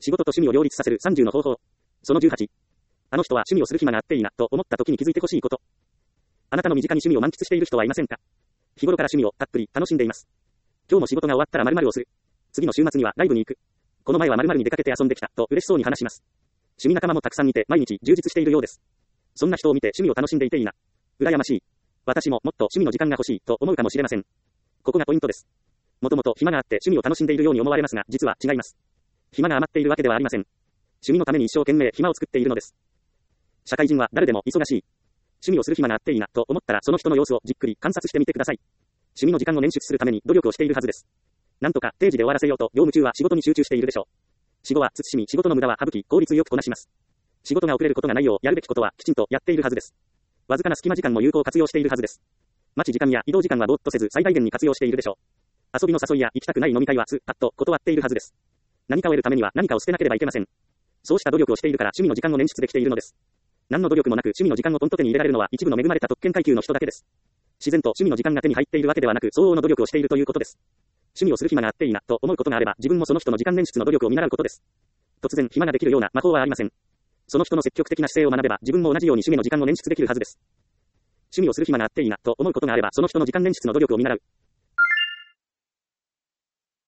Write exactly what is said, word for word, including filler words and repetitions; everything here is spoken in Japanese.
仕事と趣味を両立させるさんじゅうの方法。そのじゅうはち。あの人は趣味をする暇があっていいな、と思った時に気づいてほしいこと。あなたの身近に趣味を満喫している人はいませんか？日頃から趣味をたっぷり楽しんでいます。今日も仕事が終わったら〇〇をする。次の週末にはライブに行く。この前は〇〇に出かけて遊んできた、と嬉しそうに話します。趣味仲間もたくさんいて毎日充実しているようです。そんな人を見て趣味を楽しんでいていいな。羨ましい。私ももっと趣味の時間が欲しい、と思うかもしれません。ここがポイントです。もともと暇があって趣味を楽しんでいるように思われますが、実は違います。暇が余っているわけではありません。趣味のために一生懸命暇を作っているのです。社会人は誰でも忙しい。趣味をする暇があっていいな、と思ったらその人の様子をじっくり観察してみてください。趣味の時間を捻出するために努力をしているはずです。なんとか定時で終わらせようと業務中は仕事に集中しているでしょう。仕事は慎み仕事の無駄は省き効率よくこなします。仕事が遅れることがないようやるべきことはきちんとやっているはずです。わずかな隙間時間も有効活用しているはずです。待ち時間や移動時間はぼーっとせず最大限に活用しているでしょう。遊びの誘いや行きたくない飲み会はすっと断っているはずです。何かを得るためには何かを捨てなければいけません。そうした努力をしているから趣味の時間を捻出できているのです。何の努力もなく趣味の時間をポンと手に入れられるのは一部の恵まれた特権階級の人だけです。自然と趣味の時間が手に入っているわけではなく相応の努力をしているということです。趣味をする暇があっていいなと思うことがあれば自分もその人の時間捻出の努力を見習うことです。突然暇ができるような魔法はありません。その人の積極的な姿勢を学べば自分も同じように趣味の時間を捻出できるはずです。趣味をする暇があっていいなと思うことがあればその人の時間捻出の努力を見習う。